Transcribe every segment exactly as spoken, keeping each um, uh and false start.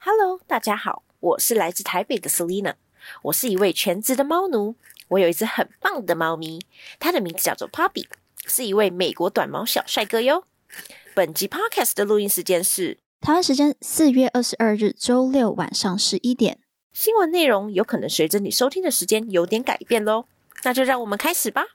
Hello， 大家好，我是来自台北的 Selina， 我是一位全职的猫奴。我有一只很棒的猫咪，它的名字叫做 Poppy， 是一位美国短毛小帅哥哟。本集 Podcast 的录音时间是台湾时间四月二十二日周六晚上十一点。 新闻内容有可能随着你收听的时间有点改变咯，那就让我们开始吧。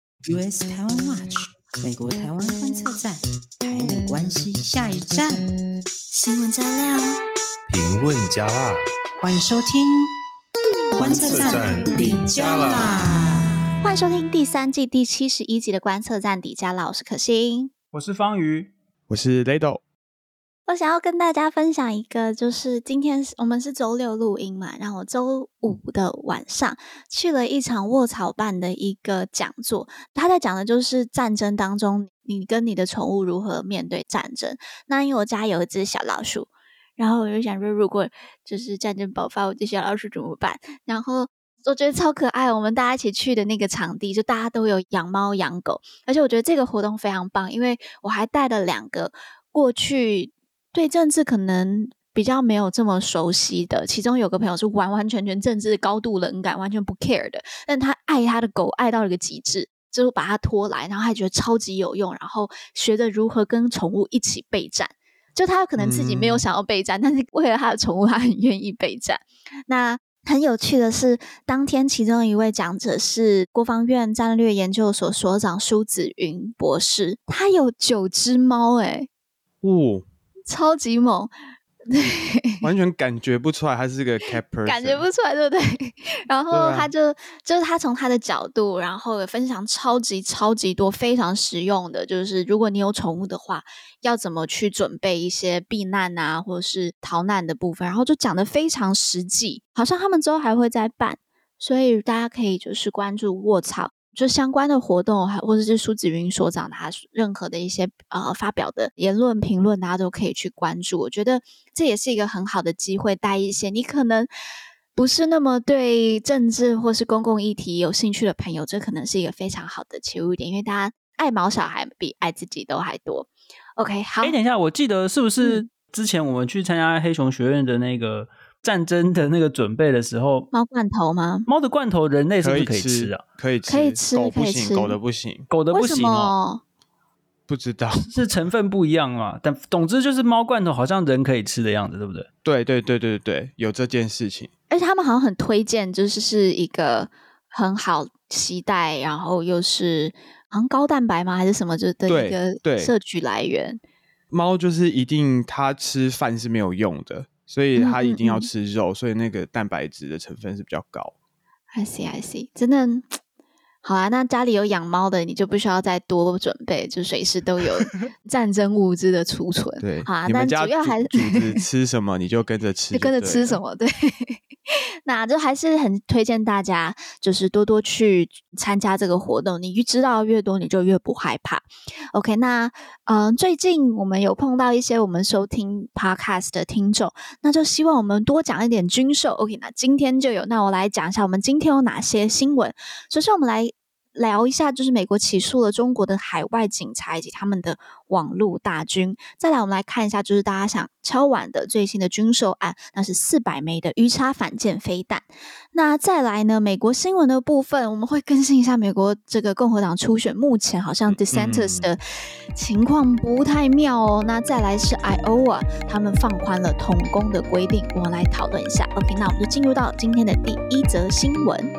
U S 台湾 Watch 美国台湾观测站，台美关系下一站， 新闻加料， 评论加辣， 欢迎收听观测站底加啦。 欢迎收听第三季第七十一集的观测站底加啦，我是可心， 我是方瑜， 我是雷斗。 我想要跟大家分享一个，就是今天我们是周六录音嘛，然后周五的晚上去了一场卧草办的一个讲座，他在讲的就是战争当中你跟你的宠物如何面对战争。那因为我家有一只小老鼠，然后我就想说如果就是战争爆发，我这小老鼠怎么办，然后我觉得超可爱，我们大家一起去的那个场地就大家都有养猫养狗，而且我觉得这个活动非常棒，因为我还带了两个过去对政治可能比较没有这么熟悉的，其中有个朋友是完完全全政治高度冷感，完全不 care 的，但他爱他的狗爱到了一个极致，就把他拖来，然后他觉得超级有用，然后学着如何跟宠物一起备战，就他可能自己没有想要备战、嗯、但是为了他的宠物他很愿意备战。那很有趣的是，当天其中一位讲者是国防院战略研究所所长舒子云博士，他有九只猫诶、 哦， 超级猛，对， 完全感觉不出来他是个 cat person， 感觉不出来，对不对？然后他就、啊、就是他从他的角度，然后也分享超级超级多非常实用的，就是如果你有宠物的话，要怎么去准备一些避难啊，或者是逃难的部分，然后就讲得非常实际，好像他们之后还会再办，所以大家可以就是关注卧草。就相关的活动，或者是舒子云所长他任何的一些呃发表的言论评论，大家都可以去关注。我觉得这也是一个很好的机会，带一些你可能不是那么对政治或是公共议题有兴趣的朋友，这可能是一个非常好的切入点，因为大家爱毛小孩比爱自己都还多。OK， 好。 哎，等一下，我记得是不是之前我们去参加黑熊学院的那个战争的那个准备的时候， 猫罐头吗？ 猫的罐头人类是不是可以吃啊？ 可以吃， 可以吃， 狗不行， 可以吃， 狗的不行， 狗的不行哦。 不知道是成分不一样嘛？但总之就是猫罐头好像人可以吃的样子，对不对？ 对对对对对，有这件事情。 而且他们好像很推荐，就是是一个很好携带，然后又是好像高蛋白吗还是什么就的一个摄取来源。 猫就是一定它吃饭是没有用的，所以它一定要吃肉，嗯嗯嗯，所以那个蛋白质的成分是比较高。 I see I see， 真的好啊，那家里有养猫的你就不需要再多准备，就随时都有战争物资的储存。 对， 好啊， 你们家但主要还是主子吃什么你就跟着吃， 就跟着吃什么，对。那就还是很推荐大家就是多多去参加这个活动，你知道越多你就越不害怕。 OK， 那嗯、呃，最近我们有碰到一些我们收听 podcast 的听众，那就希望我们多讲一点军售。 OK， 那今天就有，那我来讲一下我们今天有哪些新闻。首先我们来聊一下就是美国起诉了中国的海外警察以及他们的网络大军。再来我们来看一下就是大家想敲碗的最新的军售案，那是四百枚的鱼叉反舰飞弹。那再来呢，美国新闻的部分我们会更新一下美国这个共和党初选，目前好像 DeSantis 的情况不太妙哦。那再来是 Iowa 他们放宽了童工的规定，我们来讨论一下。 OK， 那我们就进入到今天的第一则新闻。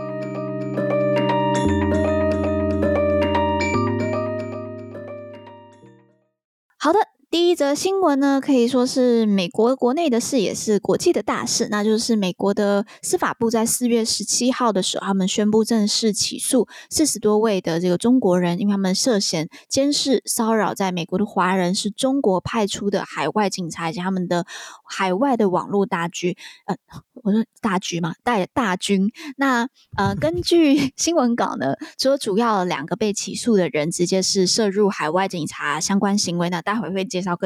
好的，第一则新闻呢，可以说是美国国内的事，也是国际的大事，那就是美国的司法部在四月十七号的时候，他们宣布正式起诉四十多位的这个中国人，因为他们涉嫌监视骚扰在美国的华人，是中国派出的海外警察以及他们的海外的网络大局，呃，我说大局嘛，大大军。那呃，根据新闻稿呢，说主要两个被起诉的人直接是涉入海外警察相关行为，那待会会介绍更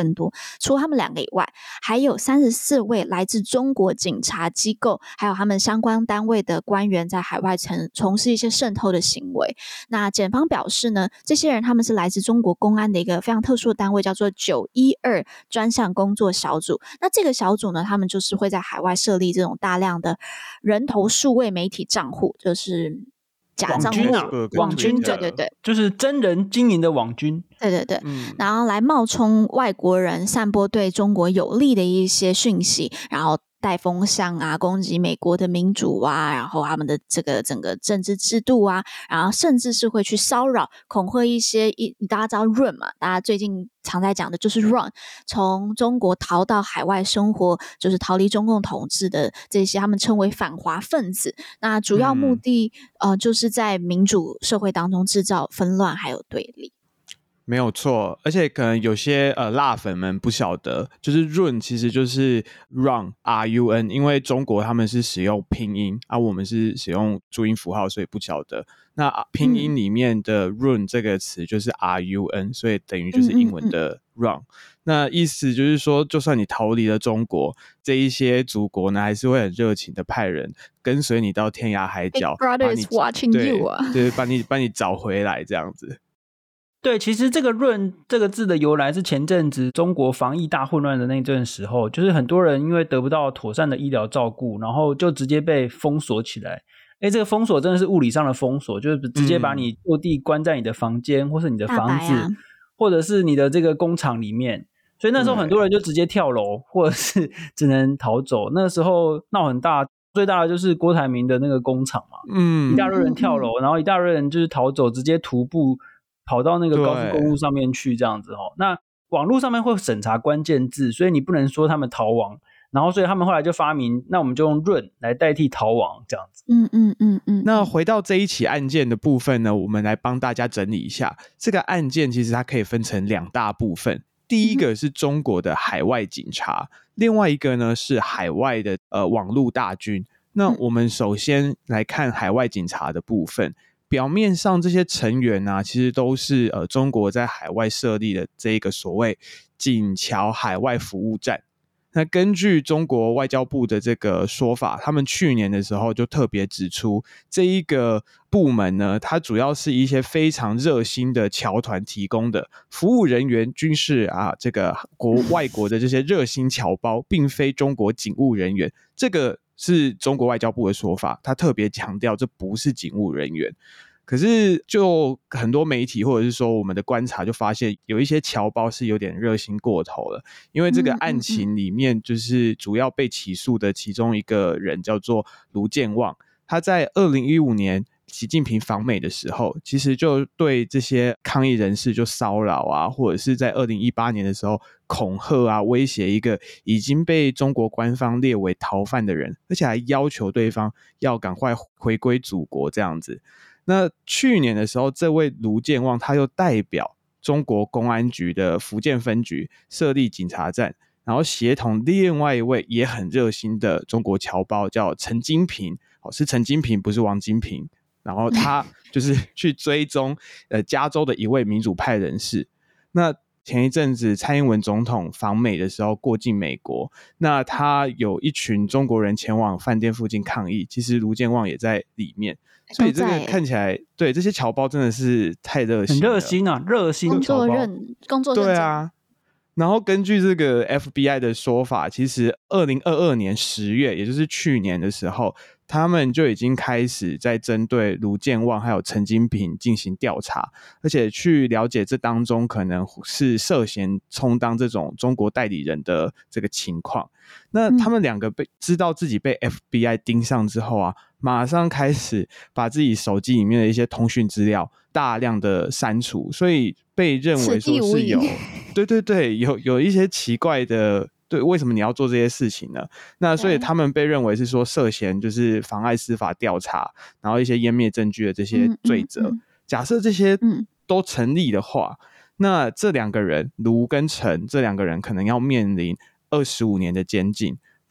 更多。除了他们两个以外，还有三十四位来自中国警察机构还有他们相关单位的官员在海外从从事一些渗透的行为。那检方表示呢，这些人他们是来自中国公安的一个非常特殊的单位，叫做九一二专项工作小组。那这个小组呢，他们就是会在海外设立这种大量的人头数位媒体账户，就是假账户、 网军啊， 网军， 对对对对， 就是真人经营的网军， 对对对， 嗯， 然后来冒充外国人，散播对中国有利的一些讯息，然后带风向啊，攻击美国的民主啊，然后他们的这个整个政治制度啊，然后甚至是会去骚扰、恐吓一些一大家知道 Run 嘛，大家最近常在讲的就是 Run， 从中国逃到海外生活，就是逃离中共统治的这些他们称为反华分子。那主要目的、嗯、呃，就是在民主社会当中制造纷乱还有对立。 没有错，而且可能有些呃辣粉们不晓得，就是 run 其实就是 run R U N， 因为中国他们是使用拼音啊，我们是使用注音符号，所以不晓得。那拼音里面的 run 这个词就是 R U N， 所以等于就是英文的 run。嗯嗯嗯，那意思就是说，就算你逃离了中国，这一些祖国呢，还是会很热情的派人跟随你到天涯海角， Big Brother is watching you 啊， 对，把你把你找回来这样子。 对，其实这个润这个字的由来是前阵子中国防疫大混乱的那阵时候，就是很多人因为得不到妥善的医疗照顾，然后就直接被封锁起来。诶，这个封锁真的是物理上的封锁，就是直接把你就地关在你的房间、嗯、或是你的房子、啊、或者是你的这个工厂里面。所以那时候很多人就直接跳楼，或者是只能逃走。那个时候闹很大，最大的就是郭台铭的那个工厂嘛，嗯，一大堆人跳楼，然后一大堆人就是逃走，直接徒步跑到那个高速公路上面去这样子哦。那网络上面会审查关键字，所以你不能说他们逃亡，然后所以他们后来就发明，那我们就用润来代替逃亡这样子。 嗯嗯嗯嗯。 那回到这一起案件的部分呢，我们来帮大家整理一下。这个案件其实它可以分成两大部分，第一个是中国的海外警察，另外一个呢是海外的呃网络大军。那我们首先来看海外警察的部分。表面上这些成员啊，其实都是呃中国在海外设立的这个所谓笕桥海外服务站。那根据中国外交部的这个说法，他们去年的时候就特别指出，这一个部门呢，它主要是一些非常热心的侨团提供的服务人员，均是啊这个国外国的这些热心侨胞，并非中国警务人员。这个是中国外交部的说法，他特别强调这不是警务人员。可是就很多媒体或者是说我们的观察就发现，有一些侨胞是有点热心过头了。因为这个案情里面就是主要被起诉的其中一个人叫做卢健旺，他在二零一五年习近平访美的时候，其实就对这些抗议人士就骚扰啊，或者是在二零一八年的时候恐吓啊，威胁一个已经被中国官方列为逃犯的人，而且还要求对方要赶快回归祖国这样子。那去年的时候，这位卢健旺他又代表中国公安局的福建分局设立警察站，然后协同另外一位也很热心的中国侨胞叫陈金平，是陈金平不是王金平，然后他就是去追踪呃加州的一位民主派人士。那前一阵子蔡英文总统访美的时候过境美国，那他有一群中国人前往饭店附近抗议，其实卢健旺也在里面。所以这个看起来，对这些侨胞真的是太热心了， 很热心啊，热心工作认工作认真。 对啊。然后根据这个 F B I 的说法，其实二零二二年十月，也就是去年的时候，他们就已经开始在针对卢健旺还有陈金平进行调查，而且去了解这当中可能是涉嫌充当这种中国代理人的这个情况。那他们两个被知道自己被 F B I 盯上之后啊，马上开始把自己手机里面的一些通讯资料大量的删除，所以被认为说是有对对对有有一些奇怪的，对，为什么你要做这些事情呢？那所以他们被认为是说涉嫌就是妨碍司法调查，然后一些湮灭证据的这些罪责。嗯嗯嗯、假设这些都成立的话，嗯、那这两个人卢跟陈这两个人可能要面临二十五年的监禁。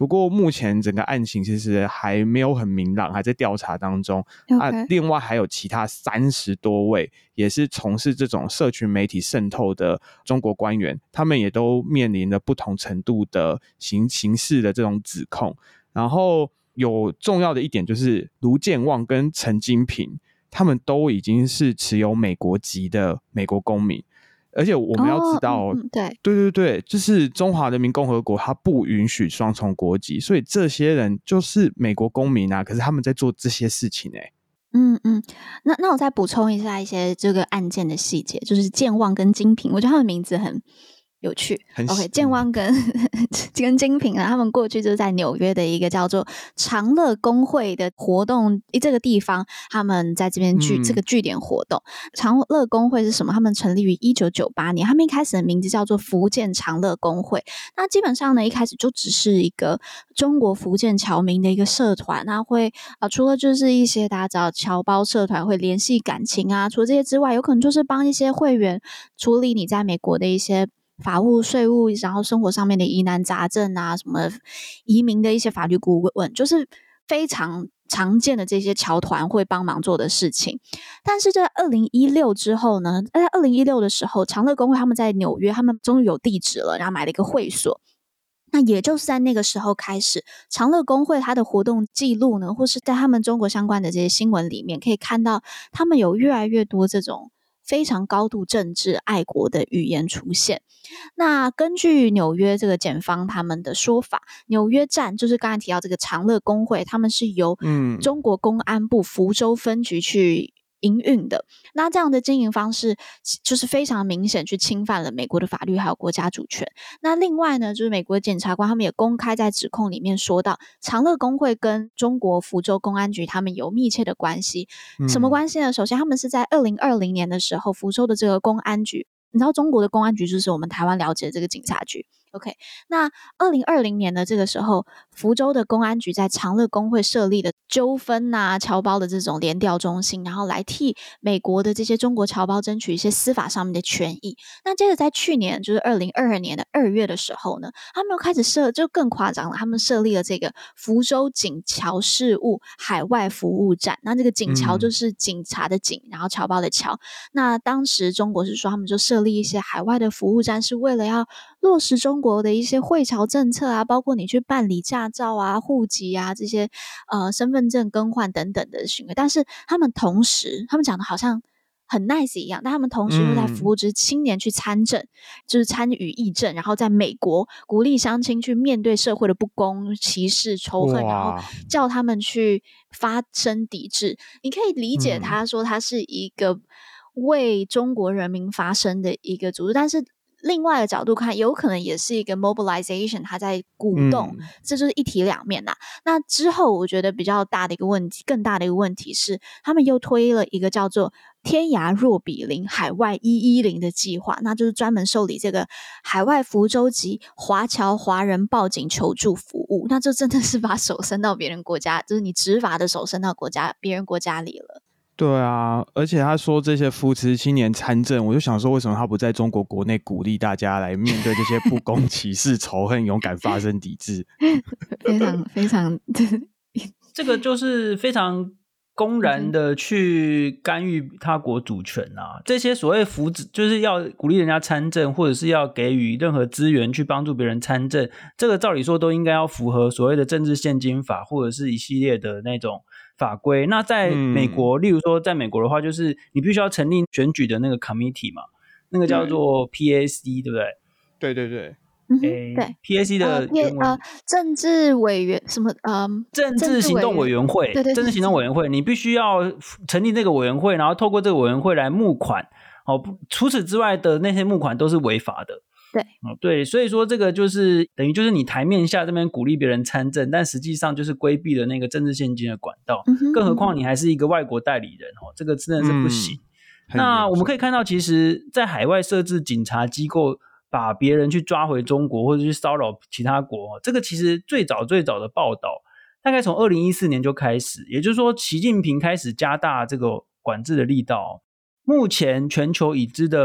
不过目前整个案情其实还没有很明朗，还在调查当中。 Okay. 啊，另外还有其他三十多位也是从事这种社群媒体渗透的中国官员，他们也都面临了不同程度的刑刑事的这种指控。然后有重要的一点就是卢健旺跟陈金平他们都已经是持有美国籍的美国公民，而且我们要知道、 哦嗯、对对对对，就是中华人民共和国它不允许双重国籍，所以这些人就是美国公民啊，可是他们在做这些事情欸。 嗯嗯，那那我再补充一下一些这个案件的细节，就是健旺跟金平，我觉得他们名字很有趣。OK， 健旺跟跟金平呢，他们过去就是在纽约的一个叫做长乐工会的活动，这个地方他们在这边据、嗯、这个据点活动。长乐工会是什么？他们成立于一九九八年，他们一开始的名字叫做福建长乐工会。那基本上呢，一开始就只是一个中国福建侨民的一个社团，那会呃除了就是一些大家知道侨胞社团会联系感情啊，除了这些之外，有可能就是帮一些会员处理你在美国的一些法务、税务，然后生活上面的疑难杂症啊，什么移民的一些法律顾问，就是非常常见的这些侨团会帮忙做的事情。但是在二零一六之后呢，在二零一六的时候，长乐工会他们在纽约，他们终于有地址了，然后买了一个会所。那也就是在那个时候开始，长乐工会它的活动记录呢，或是在他们中国相关的这些新闻里面，可以看到他们有越来越多这种非常高度政治爱国的语言出现。那根据纽约这个检方他们的说法，纽约站就是刚才提到这个长乐工会，他们是由中国公安部福州分局去营运的。那这样的经营方式就是非常明显去侵犯了美国的法律还有国家主权。那另外呢，就是美国的检察官他们也公开在指控里面说到，长乐工会跟中国福州公安局他们有密切的关系。嗯、什么关系呢？首先他们是在二零二零年的时候，福州的这个公安局，你知道中国的公安局就是我们台湾了解的这个警察局。OK， 那二零二零年的这个时候，福州的公安局在长乐工会设立的纠纷啊、侨胞的这种联调中心，然后来替美国的这些中国侨胞争取一些司法上面的权益。那接着在去年，就是二零二二年的二月的时候呢，他们又开始设，就更夸张了，他们设立了这个福州警侨事务海外服务站。那这个警侨就是警察的警，嗯、然后侨胞的侨。那当时中国是说，他们就设立一些海外的服务站，是为了要落实中国的一些惠侨政策啊，包括你去办理驾照啊、户籍啊这些呃身份证更换等等的行为。但是他们同时，他们讲的好像很 nice 一样，但他们同时又在扶植青年去参政，嗯、就是参与议政，然后在美国鼓励乡亲去面对社会的不公、歧视、仇恨，然后叫他们去发声抵制。你可以理解他说他是一个为中国人民发声的一个组织，但是另外的角度看，有可能也是一个 mobilization， 它在鼓动，嗯、这就是一体两面啦。那之后我觉得比较大的一个问题，更大的一个问题是，他们又推了一个叫做天涯若比邻海外一一零的计划，那就是专门受理这个海外福州籍华侨华人报警求助服务。那这真的是把手伸到别人国家，就是你执法的手伸到国家别人国家里了。 对啊，而且他说这些扶持青年参政，我就想说，为什么他不在中国国内鼓励大家来面对这些不公、歧视、仇恨，勇敢发声抵制？ 非常非常， 这个就是非常公然的去干预他国主权啊！这些所谓扶持，就是要鼓励人家参政，或者是要给予任何资源去帮助别人参政，这个照理说都应该要符合所谓的政治献金法，或者是一系列的那种法规。那在美国、嗯、例如说在美国的话，就是你必须要成立选举的那个 committee 嘛，那个叫做 P A C， 对不对？ 对对对。 嗯、对 P A C 的原文、 呃、政治委员什么呃政治行动委员会， 对对， 政治行动委员会，你必须要成立这个委员会，然后透过这个委员会来募款。哦，除此之外的那些募款都是违法的。 对、 哦、对，所以说这个就是等于就是你台面下这边鼓励别人参政，但实际上就是规避了那个政治献金的管道。嗯、更何况你还是一个外国代理人，哦，这个真的是不行。嗯、那我们可以看到，其实在海外设置警察机构，把别人去抓回中国或者去骚扰其他国，这个其实最早最早的报道大概从二零一四年就开始，也就是说习近平开始加大这个管制的力道。目前全球已知的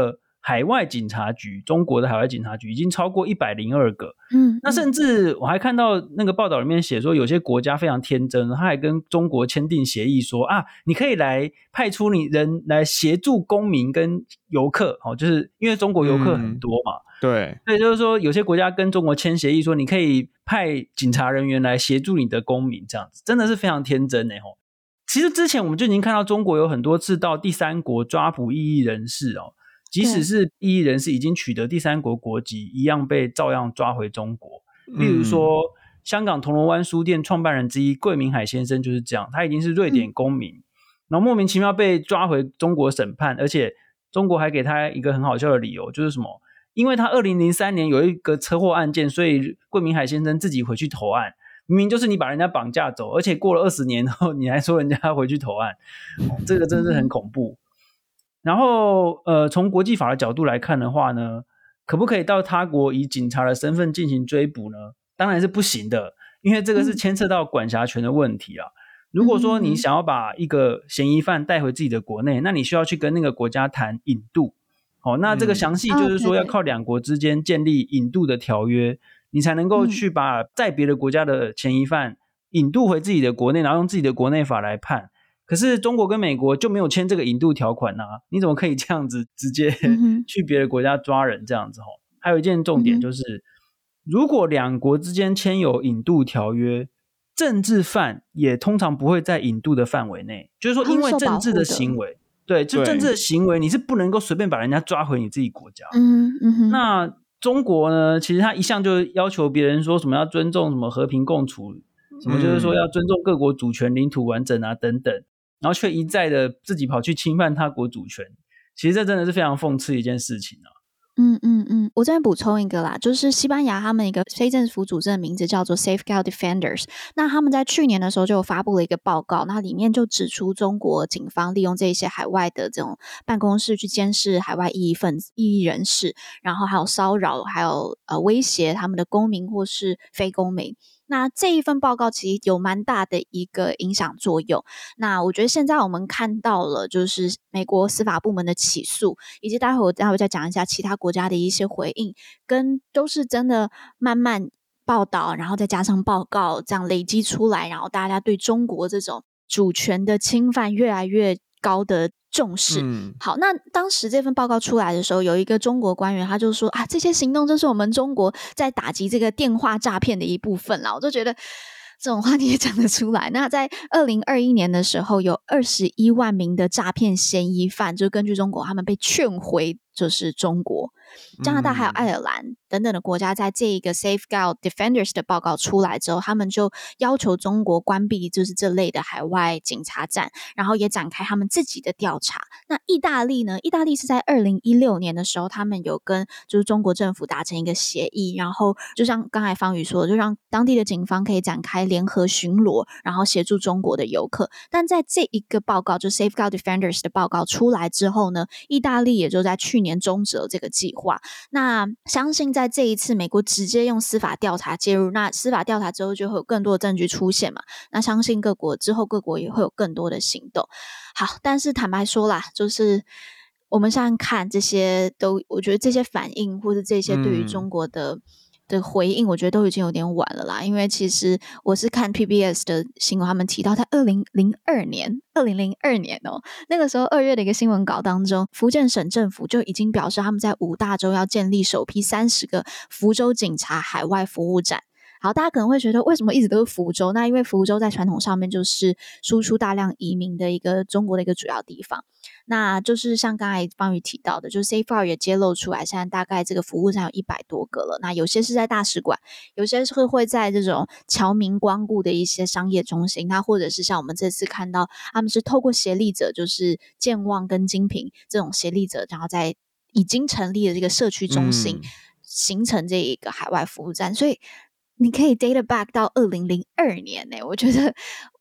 海外警察局，中国的海外警察局已经超过一百零二个。 嗯， 那甚至我还看到那个报道里面写说，有些国家非常天真，他还跟中国签订协议说啊，你可以来派出你人来协助公民跟游客，哦，就是因为中国游客很多嘛。嗯， 对， 所以就是说有些国家跟中国签协议说，你可以派警察人员来协助你的公民，这样子真的是非常天真耶。其实之前我们就已经看到中国有很多次到第三国抓捕异议人士哦，即使是异议人士已经取得第三国国籍，一样被照样抓回中国。例如说、嗯、香港铜锣湾书店创办人之一桂明海先生就是这样，他已经是瑞典公民、嗯、然后莫名其妙被抓回中国审判，而且中国还给他一个很好笑的理由，就是什么，因为他二零零三年有一个车祸案件，所以桂明海先生自己回去投案。明明就是你把人家绑架走，而且过了二十年后你还说人家回去投案、哦、这个真是很恐怖。然后呃，从国际法的角度来看的话呢，可不可以到他国以警察的身份进行追捕呢？当然是不行的，因为这个是牵涉到管辖权的问题啊。如果说你想要把一个嫌疑犯带回自己的国内，那你需要去跟那个国家谈引渡、哦、那这个详细就是说要靠两国之间建立引渡的条约，你才能够去把在别的国家的嫌疑犯引渡回自己的国内，然后用自己的国内法来判。可是中国跟美国就没有签这个引渡条款啊，你怎么可以这样子直接去别的国家抓人这样子？还有一件重点就是、嗯、如果两国之间签有引渡条约，政治犯也通常不会在引渡的范围内，就是说因为政治的行为，对，就政治的行为你是不能够随便把人家抓回你自己国家。 嗯嗯哼， 那中国呢，其实他一向就要求别人说什么要尊重什么和平共处，什么就是说要尊重各国主权领土完整啊等等，然后却一再的自己跑去侵犯他国主权，其实这真的是非常讽刺一件事情啊。 嗯嗯嗯，我这边补充一个啦，就是西班牙他们一个非政府组织的名字叫做 Safeguard Defenders， 那他们在去年的时候就有发布了一个报告，那里面就指出中国警方利用这些海外的这种办公室去监视海外异议分子、异议人士，然后还有骚扰，还有呃威胁他们的公民或是非公民。那这一份报告其实有蛮大的一个影响作用，那我觉得现在我们看到了就是美国司法部门的起诉，以及待会我待会再讲一下其他国家的一些回应，跟都是真的慢慢报道，然后再加上报告这样累积出来，然后大家对中国这种主权的侵犯越来越高的重视、嗯、好，那当时这份报告出来的时候，有一个中国官员他就说啊，这些行动就是我们中国在打击这个电话诈骗的一部分啦。我就觉得这种话你也讲得出来。那在二零二一年的时候，有二十一万名的诈骗嫌疑犯，就根据中国他们被劝回就是中国。加拿大还有爱尔兰等等的国家，在这一个 Safeguard Defenders 的报告出来之后，他们就要求中国关闭就是这类的海外警察站，然后也展开他们自己的调查。那意大利呢？意大利是在二零一六年的时候，他们有跟就是中国政府达成一个协议，然后就像刚才方宇说的，就让当地的警方可以展开联合巡逻，然后协助中国的游客。但在这一个报告，就 Safeguard Defenders 的报告出来之后呢，意大利也就在去年终止了这个计划。那相信在这一次美国直接用司法调查介入，那司法调查之后就会有更多的证据出现嘛，那相信各国之后各国也会有更多的行动。好，但是坦白说啦，就是我们现在看这些都，我觉得这些反应或者这些对于中国的、嗯的回应，我觉得都已经有点晚了啦。因为其实我是看 P B S 的新闻，他们提到在二零零二年二零零二年哦，那个时候二月的一个新闻稿当中，福建省政府就已经表示他们在五大洲要建立首批三十个福州警察海外服务站。好，大家可能会觉得为什么一直都是福州？那因为福州在传统上面就是输出大量移民的一个中国的一个主要地方。那就是像刚才方宇提到的，就是 Safeguard 也揭露出来，现在大概这个服务站有一百多个了。那有些是在大使馆，有些是会在这种侨民光顾的一些商业中心，那或者是像我们这次看到，他们是透过协力者，就是健忘跟精品这种协力者，然后在已经成立的这个社区中心、嗯、形成这一个海外服务站，所以你可以 data back 到二零零二年、欸、我觉得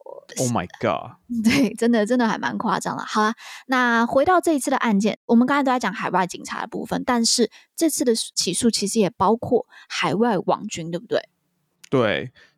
Oh my god 对，真的真的还蛮夸张了。好啦，那回到这一次的案件，我们刚才都在讲海外警察的部分，但是这次的起诉其实也包括海外网军，对不对？ 对，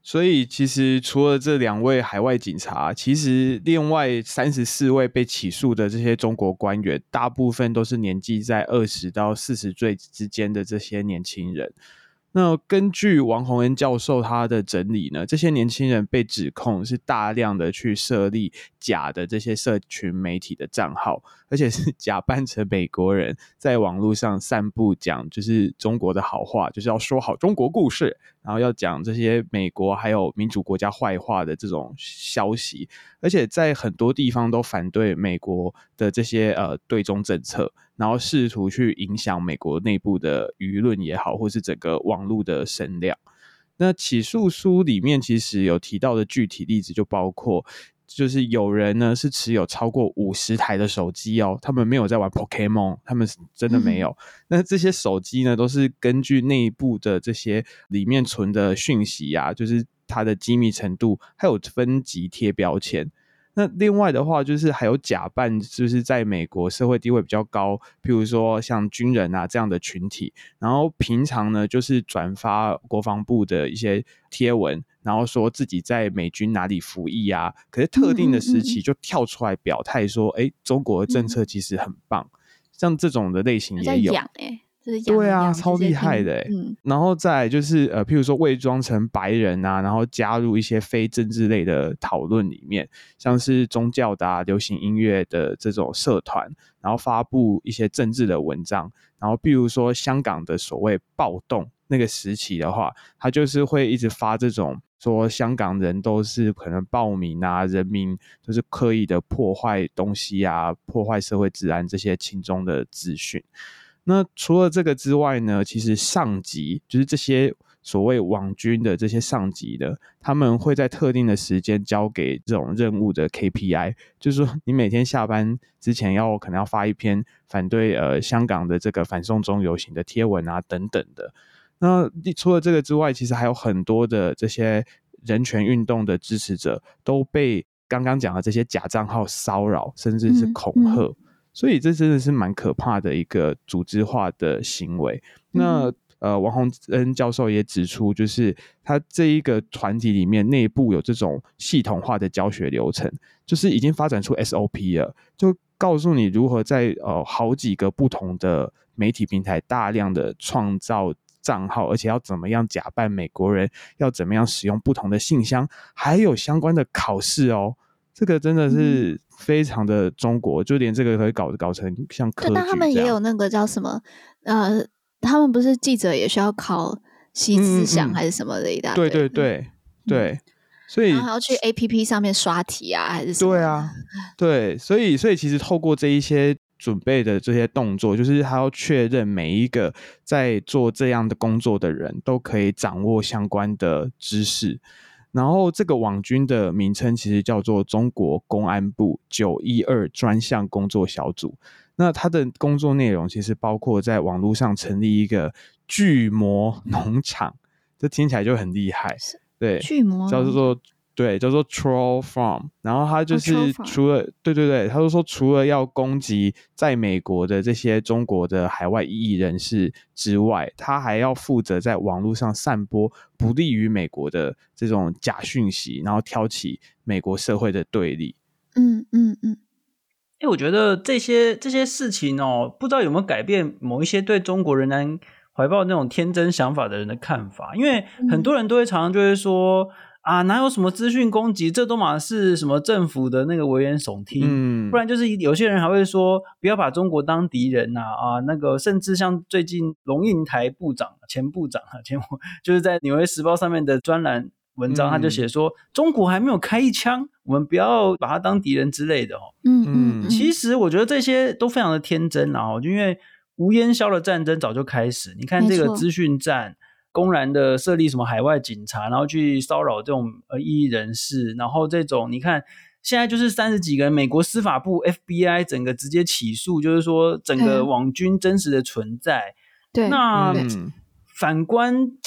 所以其实除了这两位海外警察，其实另外三十四位被起诉的这些中国官员，大部分都是年纪在二十到四十岁之间的这些年轻人。那根据王洪恩教授他的整理呢，这些年轻人被指控是大量的去设立假的这些社群媒体的账号，而且是假扮成美国人，在网络上散布讲就是中国的好话，就是要说好中国故事，然后要讲这些美国还有民主国家坏话的这种消息，而且在很多地方都反对美国的这些呃对中政策，然后试图去影响美国内部的舆论也好，或是整个网络的声量。那起诉书里面其实有提到的具体例子就包括，就是有人呢是持有超过五十台的手机哦，他们没有在玩 Pokemon， 他们真的没有、嗯、那这些手机呢都是根据内部的这些里面存的讯息啊，就是它的机密程度还有分级贴标签。那另外的话就是还有假扮就是在美国社会地位比较高，譬如说像军人啊这样的群体，然后平常呢就是转发国防部的一些贴文，然后说自己在美军哪里服役啊，可是特定的时期就跳出来表态说哎、嗯嗯嗯，中国的政策其实很棒、嗯、像这种的类型也有。 在养欸对啊，超厉害的、欸嗯、然后再来就是呃，譬如说伪装成白人啊，然后加入一些非政治类的讨论里面，像是宗教的啊、流行音乐的这种社团，然后发布一些政治的文章，然后譬如说香港的所谓暴动那个时期的话，他就是会一直发这种说香港人都是可能暴民啊，人民就是刻意的破坏东西啊，破坏社会治安这些亲中的资讯。那除了这个之外呢，其实上级就是这些所谓网军的这些上级的，他们会在特定的时间交给这种任务的 K P I， 就是说你每天下班之前要可能要发一篇反对呃香港的这个反送中游行的贴文啊等等的。那除了这个之外，其实还有很多的这些人权运动的支持者都被刚刚讲的这些假账号骚扰甚至是恐吓、嗯嗯，所以这真的是蛮可怕的一个组织化的行为。那呃，王洪恩教授也指出，就是他这一个团体里面内部有这种系统化的教学流程，就是已经发展出 S O P 了，就告诉你如何在呃好几个不同的媒体平台大量的创造账号，而且要怎么样假扮美国人，要怎么样使用不同的信箱，还有相关的考试哦。这个真的是非常的中国、嗯、就连这个可以搞搞成像科举这样。 但他们也有那个叫什么呃，他们不是记者也需要考习思想还是什么的一大堆、 嗯嗯、对对对对、嗯、所以然后还要去 A P P 上面刷题啊还是什么。 对啊对，所以所以其实透过这一些准备的这些动作，就是他要确认每一个在做这样的工作的人都可以掌握相关的知识。然后这个网军的名称其实叫做中国公安部九一二专项工作小组。那它的工作内容其实包括在网络上成立一个巨魔农场，这听起来就很厉害。对， 巨魔叫做对，叫做 Troll Farm。然后他就是除了、oh, 对对对，他就说除了要攻击在美国的这些中国的海外异议人士之外，他还要负责在网络上散播不利于美国的这种假讯息，然后挑起美国社会的对立。 嗯嗯嗯。 欸，我觉得这些这些事情哦，不知道有没有改变某一些对中国仍然怀抱那种天真想法的人的看法。因为很多人都会常常就会说、嗯、啊，哪有什么资讯攻击，这都嘛是什么政府的那个危言耸听、嗯、不然就是有些人还会说不要把中国当敌人啊啊，那个甚至像最近龙应台部长前部长前就是在纽约时报上面的专栏文章，他就写说、嗯、中国还没有开一枪，我们不要把他当敌人之类的哦。 嗯嗯， 其实我觉得这些都非常的天真啊，因为无烟硝的战争早就开始，你看这个资讯战公然的设立什么海外警察，然后去骚扰这种呃异议人士，然后这种你看现在就是三十几个人，美国司法部 F B I 整个直接起诉，就是说整个网军真实的存在。 对， 那、 嗯、 反观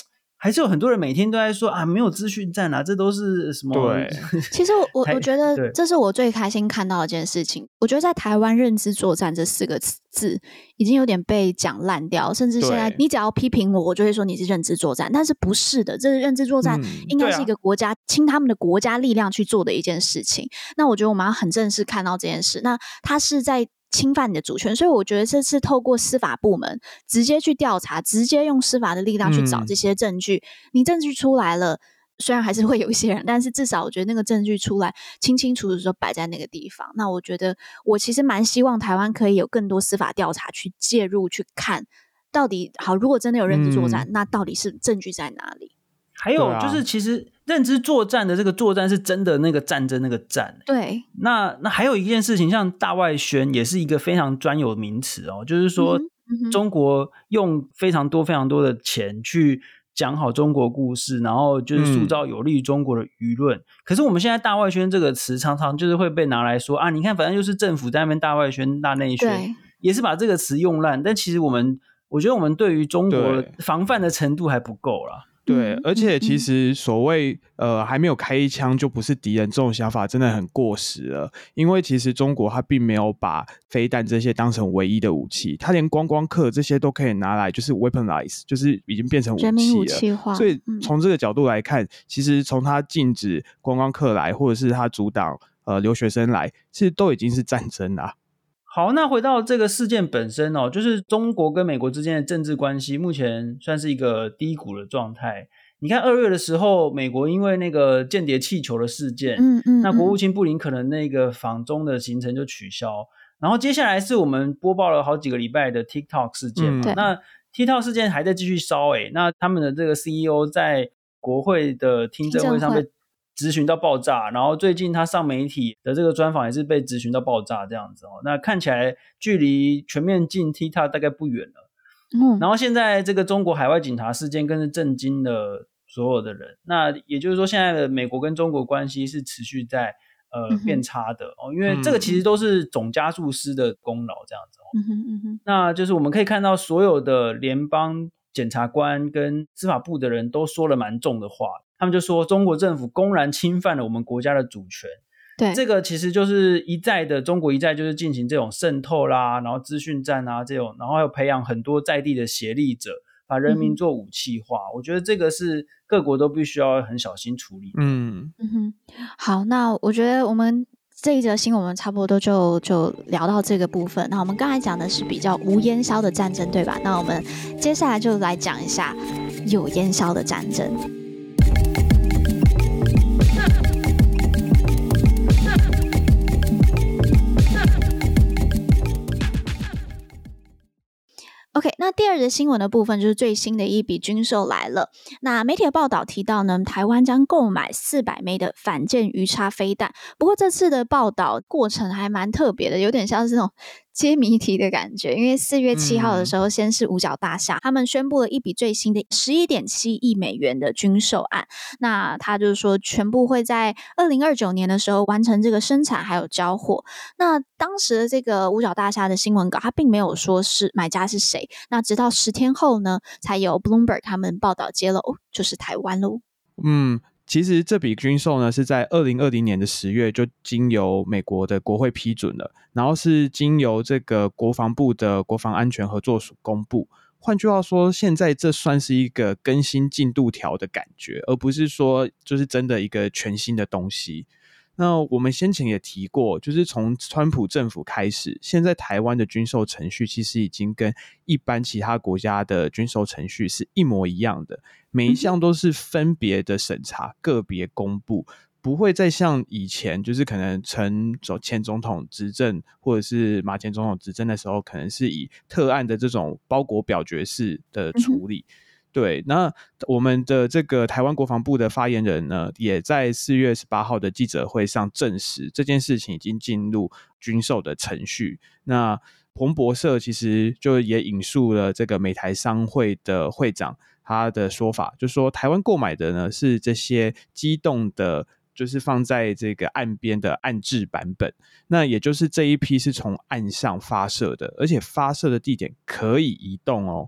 还是有很多人每天都在说啊，没有资讯战啊，这都是什么？ 对， 其实我我觉得对这是我最开心看到的一件事情。我觉得在台湾认知作战这四个字已经有点被讲烂掉，甚至现在对你只要批评我，我就会说你是认知作战，但是不是的，这是认知作战嗯应该对啊是一个国家倾他们的国家力量去做的一件事情。那我觉得我们要很正式看到这件事，那它是在侵犯你的主权，所以我觉得这次透过司法部门直接去调查，直接用司法的力量去找这些证据，嗯、你证据出来了，虽然还是会有一些人，但是至少我觉得那个证据出来清清楚楚就摆在那个地方。那我觉得我其实蛮希望台湾可以有更多司法调查去介入，去看到底好，如果真的有认知作战、嗯、那到底是证据在哪里。 还有就是其实认知作战的这个作战是真的那个战争那个战， 对。 那那还有一件事情，像大外宣也是一个非常专有名词哦，就是说、嗯嗯、中国用非常多非常多的钱去讲好中国故事，然后就是塑造有利于中国的舆论、嗯、可是我们现在大外宣这个词常常就是会被拿来说啊，你看反正就是政府在那边大外宣大内宣，也是把这个词用烂，但其实我们我觉得我们对于中国防范的程度还不够啦。 对，而且其实所谓呃还没有开一枪就不是敌人这种想法真的很过时了，因为其实中国它并没有把飞弹这些当成唯一的武器，它连观光客这些都可以拿来就是 weaponize， 就是已经变成武器了， 人民武器化。 所以从这个角度来看、嗯、其实从它禁止观光客来，或者是它阻挡呃留学生来，其实都已经是战争啦。 好，那回到这个事件本身哦，就是中国跟美国之间的政治关系目前算是一个低谷的状态。你看二月的时候，美国因为那个间谍气球的事件，嗯嗯嗯那国务卿布林肯的那个访中的行程就取消，然后接下来是我们播报了好几个礼拜的 TikTok 事件嘛、嗯、那 TikTok 事件还在继续烧诶、欸、那他们的这个 C E O 在国会的听证会上被质询到爆炸，然后最近他上媒体的这个专访也是被质询到爆炸这样子哦。那看起来距离全面禁 TikTok 大概不远了。嗯，然后现在这个中国海外警察事件更是震惊了所有的人。那也就是说，现在的美国跟中国关系是持续在呃、嗯、变差的哦，因为这个其实都是总加速师的功劳这样子哦。嗯哼嗯哼，那就是我们可以看到所有的联邦检察官跟司法部的人都说了蛮重的话。他们就说中国政府公然侵犯了我们国家的主权，对，这个其实就是一再的中国一再就是进行这种渗透啦，然后资讯战啊这种，然后还有培养很多在地的协力者，把人民做武器化、嗯、我觉得这个是各国都必须要很小心处理。 嗯嗯哼，好，那我觉得我们这一则新闻我们差不多就就聊到这个部分。那我们刚才讲的是比较无烟硝的战争，对吧？那我们接下来就来讲一下有烟硝的战争。OK， 那第二则新闻的部分就是最新的一笔军售来了。那媒体的报道提到呢，台湾将购买四百枚的反舰鱼叉飞弹。不过这次的报道过程还蛮特别的，有点像是那种揭谜题的感觉。因为四月七号的时候，先是五角大厦、嗯、他们宣布了一笔最新的 十一点七亿美元的军售案。那他就是说全部会在二零二九年的时候完成这个生产还有交货。那当时的这个五角大厦的新闻稿，他并没有说是买家是谁。那直到十天后呢，才有 Bloomberg 他们报道揭露，哦，就是台湾咯。 嗯，其实这笔军售呢是在二零二零年的十月就经由美国的国会批准了，然后是经由这个国防部的国防安全合作署公布。换句话说，现在这算是一个更新进度条的感觉，而不是说就是真的一个全新的东西。那我们先前也提过，就是从川普政府开始，现在台湾的军售程序其实已经跟一般其他国家的军售程序是一模一样的，每一项都是分别的审查，个别公布，不会再像以前就是可能陈前总统执政或者是马前总统执政的时候，可能是以特案的这种包裹表决式的处理。嗯，对，那我们的这个台湾国防部的发言人呢，也在四月十八号的记者会上证实这件事情已经进入军售的程序。那彭博社其实就也引述了这个美台商会的会长他的说法，就说台湾购买的呢是这些机动的，就是放在这个岸边的岸置版本，那也就是这一批是从岸上发射的，而且发射的地点可以移动哦。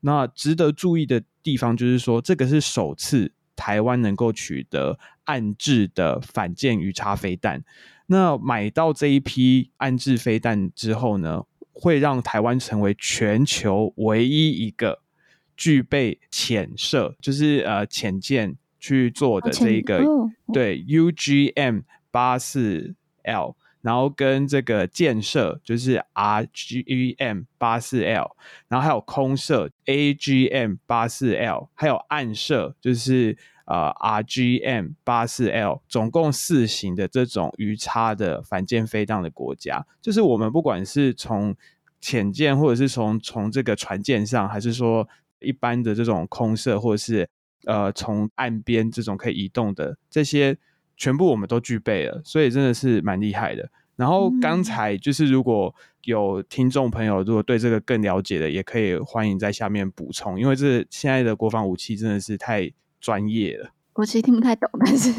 那值得注意的地方就是说，这个是首次台湾能够取得岸制的反舰鱼叉飞弹。那买到这一批岸制飞弹之后呢，会让台湾成为全球唯一一个具备潜射，就是呃潜舰去做的这一个、 哦、 对 U G M 八四 L， 然后跟这个舰射就是 R G M 八四 L， 然后还有空射 A G M 八四 L， 还有岸射就是呃 R G M 八四 L， 总共四型的这种鱼叉的反舰飞弹的国家，就是我们不管是从潜舰或者是从从这个船舰上，还是说一般的这种空射，或者是呃从岸边这种可以移动的，这些全部我们都具备了，所以真的是蛮厉害的。然后刚才就是如果有听众朋友如果对这个更了解的，也可以欢迎在下面补充，因为这现在的国防武器真的是太专业了。 我其实听不太懂，但是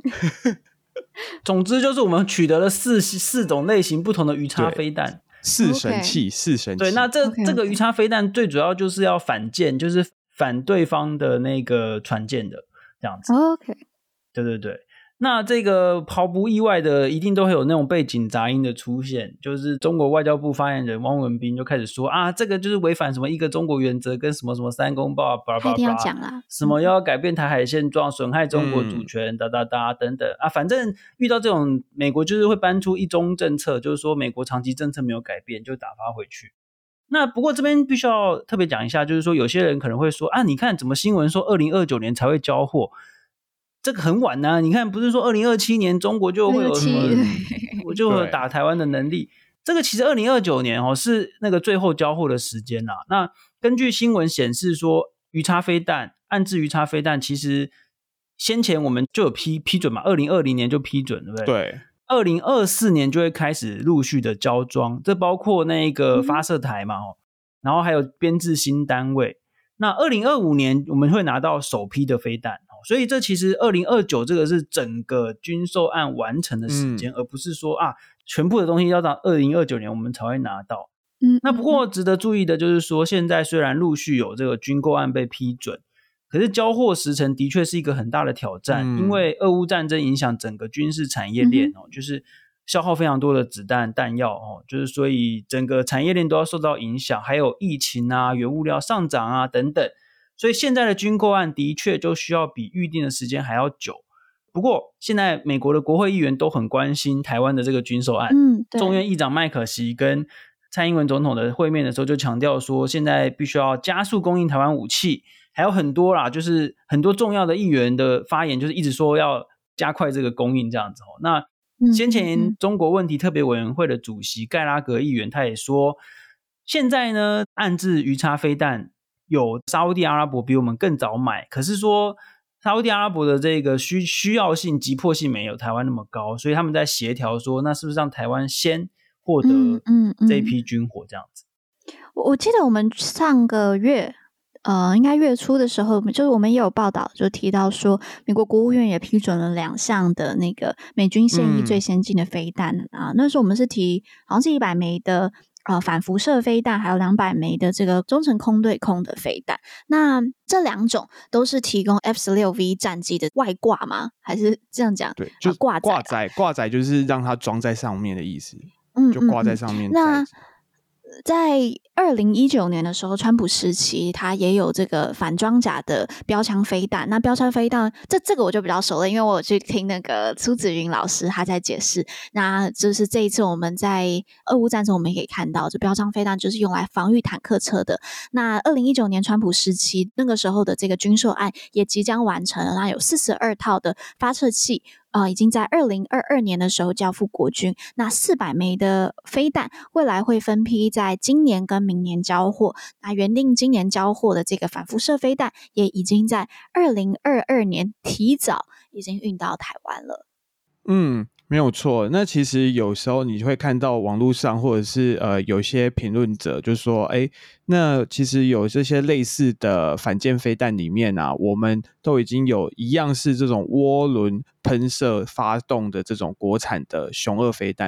总之就是我们取得了四四种类型不同的鱼叉飞弹， 四神器， okay. 四神器。 对，那这 okay, okay. 这个鱼叉飞弹最主要就是要反舰，就是反对方的那个船舰的这样子。 OK， 对对对。那这个毫不意外的，一定都会有那种背景杂音的出现，就是中国外交部发言人汪文斌就开始说啊，这个就是违反什么一个中国原则跟什么什么三公报， 他一定要讲啦， 什么要改变台海现状，损害中国主权，哒哒哒等等啊，反正遇到这种美国就是会搬出一中政策，就是说美国长期政策没有改变，就打发回去。那不过这边必须要特别讲一下，就是说有些人可能会说啊，你看怎么新闻说二零二九年才会交货？这个很晚啊，你看不是说二零二七年中国就会有什么我就有打台湾的能力，这个其实二零二九年哦是那个最后交货的时间啊。那根据新闻显示说，鱼叉飞弹岸制鱼叉飞弹其实先前我们就有批批准嘛，二零二零年就批准，对不对？ 对， 二零二四年就会开始陆续的交装，这包括那个发射台嘛、嗯、然后还有编制新单位。那二零二五年我们会拿到首批的飞弹，所以这其实二零二九这个是整个军售案完成的时间、嗯、而不是说啊全部的东西要到二零二九年我们才会拿到。嗯，那不过值得注意的就是说，现在虽然陆续有这个军购案被批准，可是交货时程的确是一个很大的挑战、嗯、因为俄乌战争影响整个军事产业链、哦嗯、就是消耗非常多的子弹弹药、哦、就是所以整个产业链都要受到影响，还有疫情啊、原物料上涨啊等等，所以现在的军购案的确就需要比预定的时间还要久。不过现在美国的国会议员都很关心台湾的这个军售案、嗯、众院议长麦可锡跟蔡英文总统的会面的时候就强调说，现在必须要加速供应台湾武器，还有很多啦，就是很多重要的议员的发言就是一直说要加快这个供应这样子。那先前中国问题特别委员会的主席盖拉格议员他也说，现在呢岸制鱼叉飞弹有沙烏地阿拉伯比我们更早买，可是说沙烏地阿拉伯的这个需需要性急迫性没有台湾那么高，所以他们在协调说那是不是让台湾先获得这一批军火这样子。 嗯嗯嗯、我, 我记得我们上个月呃，应该月初的时候，就是我们也有报道，就提到说，美国国务院也批准了两项的那个美军现役最先进的飞弹、嗯、啊。那时候我们是提好像是一百枚的呃反辐射飞弹，还有两百枚的这个中程空对空的飞弹。那这两种都是提供 F 十六 V 战机的外挂吗？还是这样讲？ 对，就挂载、啊、挂载，挂载就是让它装在上面的意思，嗯，就挂在上面。 那在二零一九年的时候，川普时期他也有这个反装甲的标枪飞弹。那标枪飞弹这这个我就比较熟了，因为我有去听那个苏子云老师他在解释。那就是这一次我们在俄乌战争我们也可以看到，这标枪飞弹就是用来防御坦克车的。那二零一九年川普时期那个时候的这个军售案也即将完成了，那有四十二套的发射器呃，已经在二零二二年的时候交付国军。那四百枚的飞弹未来会分批在今年跟明年交货。那原定今年交货的这个反辐射飞弹也已经在二零二二年提早已经运到台湾了。 嗯，没有错。那其实有时候你会看到网络上或者是呃有些评论者就说，哎，那其实有这些类似的反舰飞弹里面啊，我们都已经有一样是这种涡轮喷射发动的这种国产的雄二飞弹。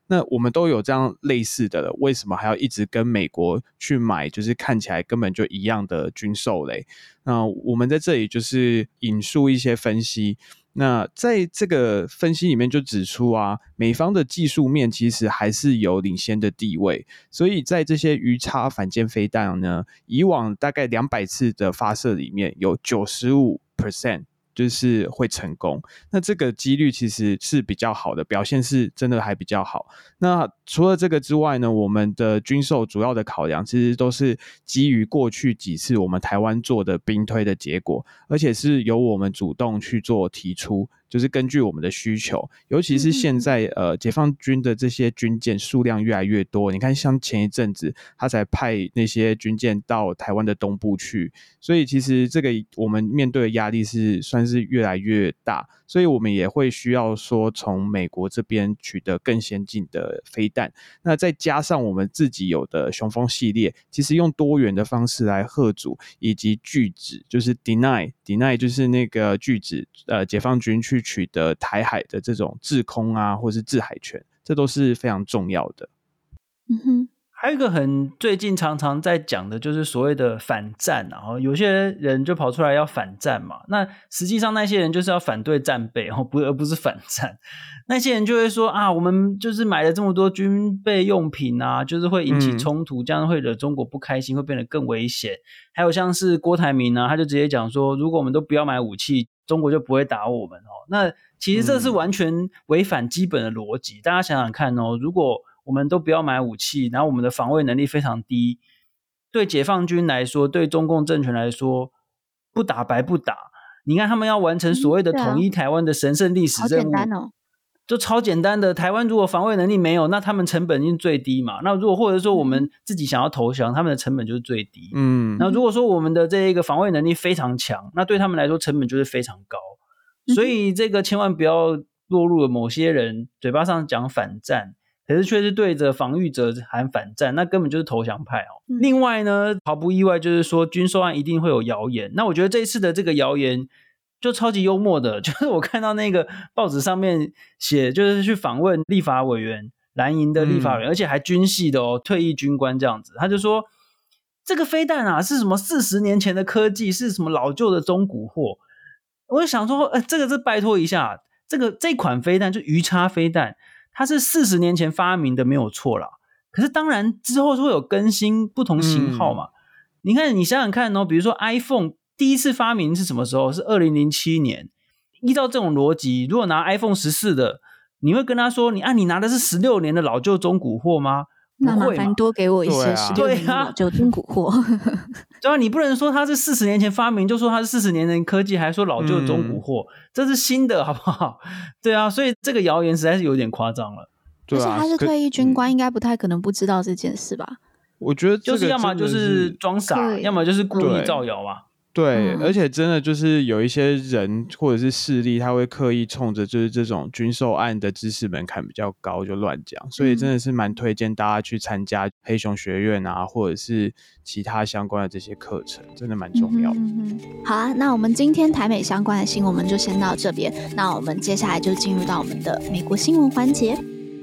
那我们都有这样类似的了，为什么还要一直跟美国去买就是看起来根本就一样的军售嘞？那我们在这里就是引述一些分析，那在这个分析里面就指出啊，美方的技术面其实还是有领先的地位，所以在这些鱼叉反舰飞弹呢，以往大概两百次的发射里面有 百分之九十五 就是会成功，那这个几率其实是比较好的，表现是真的还比较好。那除了这个之外呢，我们的军售主要的考量其实都是基于过去几次我们台湾做的兵推的结果，而且是由我们主动去做提出，就是根据我们的需求，尤其是现在呃解放军的这些军舰数量越来越多，你看像前一阵子他才派那些军舰到台湾的东部去，所以其实这个我们面对的压力是算是越来越大，所以我们也会需要说从美国这边取得更先进的飞弹，那再加上我们自己有的雄风系列，其实用多元的方式来吓阻以及拒止，就是 deny deny 就是那个拒止呃解放军去取得台海的这种制空啊或是制海权，这都是非常重要的。 嗯哼， 还有一个很最近常常在讲的就是所谓的反战啊，有些人就跑出来要反战嘛，那实际上那些人就是要反对战备，而不是反战。那些人就会说啊，我们就是买了这么多军备用品啊，就是会引起冲突，嗯、这样会惹中国不开心，会变得更危险。还有像是郭台铭啊，他就直接讲说，如果我们都不要买武器，中国就不会打我们哦。那其实这是完全违反基本的逻辑，嗯、大家想想看哦，如果我们都不要买武器，然后我们的防卫能力非常低，对解放军来说，对中共政权来说，不打白不打。你看他们要完成所谓的统一台湾的神圣历史任务， 好简单哦， 就超简单的。台湾如果防卫能力没有，那他们成本是最低嘛。那如果或者说我们自己想要投降，他们的成本就是最低。嗯，那如果说我们的这一个防卫能力非常强，那对他们来说成本就是非常高。所以这个千万不要落入了某些人嘴巴上讲反战，可是却是对着防御者喊反战，那根本就是投降派哦。嗯、另外呢，毫不意外就是说军售案一定会有谣言。那我觉得这一次的这个谣言就超级幽默的，就是我看到那个报纸上面写，就是去访问立法委员，蓝营的立法委员，嗯、而且还军系的哦，退役军官这样子，他就说这个飞弹啊是什么四十年前的科技，是什么老旧的中古货。我就想说，呃，这个是拜托一下，这个这款飞弹就鱼叉飞弹，它是四十年前发明的没有错啦。可是当然之后会有更新不同型号嘛。嗯、你看，你想想看哦，比如说 iPhone 第一次发明是什么时候？是二零零七年。依照这种逻辑，如果拿 iPhone 十四的，你会跟他说，你啊，你拿的是十六年的老旧中古货吗？ 那麻烦多给我一些十六年的老旧中古货。 对啊，你不能说它是四十年前发明，就说它是四十年的科技，还说老旧的中古货，嗯、这是新的，好不好？对啊，所以这个谣言实在是有点夸张了。 而且他是退役军官，应该不太可能不知道这件事吧？ 我觉得这个就是要么就是装傻，要么就是故意造谣嘛。 对，嗯、而且真的就是有一些人或者是势力，他会刻意冲着就是这种军售案的知识门槛比较高就乱讲，所以真的是蛮推荐大家去参加黑熊学院啊，或者是其他相关的这些课程，真的蛮重要的。嗯嗯好啊，那我们今天台美相关的新闻我们就先到这边，那我们接下来就进入到我们的美国新闻环节。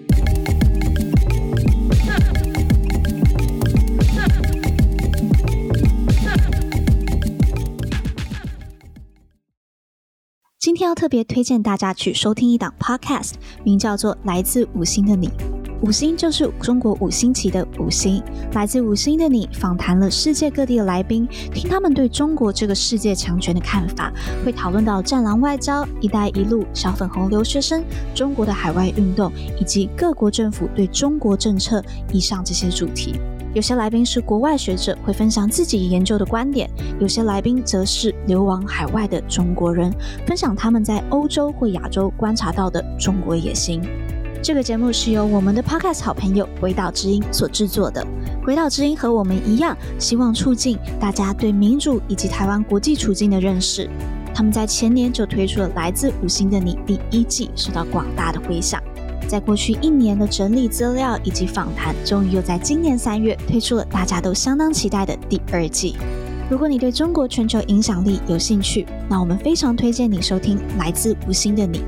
今天要特别推荐大家去收听一档 podcast， 名叫做《来自五星的你》。五星就是中国五星旗的五星，来自五星的你访谈了世界各地的来宾，听他们对中国这个世界强权的看法，会讨论到战狼外交、一带一路、小粉红留学生、中国的海外运动，以及各国政府对中国政策以上这些主题。有些来宾是国外学者，会分享自己研究的观点；有些来宾则是流亡海外的中国人，分享他们在欧洲或亚洲观察到的中国野心。这个节目是由我们的 Podcast 好朋友鬼岛之音所制作的。鬼岛之音和我们一样，希望促进大家对民主以及台湾国际处境的认识。他们在前年就推出了《来自五星的你》第一季，受到广大的回响。在过去一年的整理资料以及访谈，终于又在今年三月推出了大家都相当期待的第二季。如果你对中国全球影响力有兴趣，那我们非常推荐你收听《来自五星的你》。